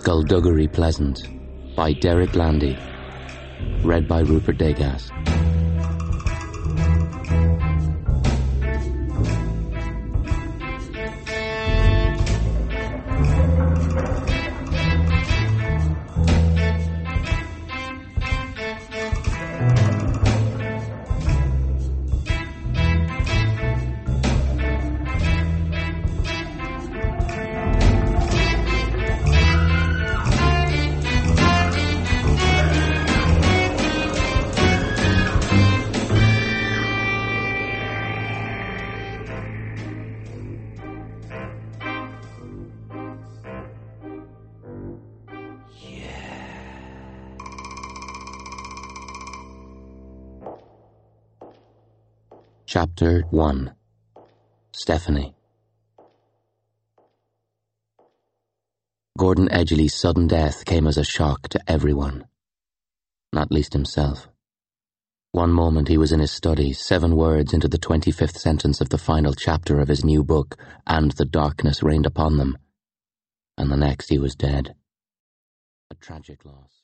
Skullduggery Pleasant by Derek Landy. Read by Rupert Degas. Chapter 1. Stephanie. Gordon Edgley's sudden death came as a shock to everyone, not least himself. One moment he was in his study, 7 words into the 25th sentence of the final chapter of his new book, "And the darkness reigned upon them," and the next he was dead. A tragic loss.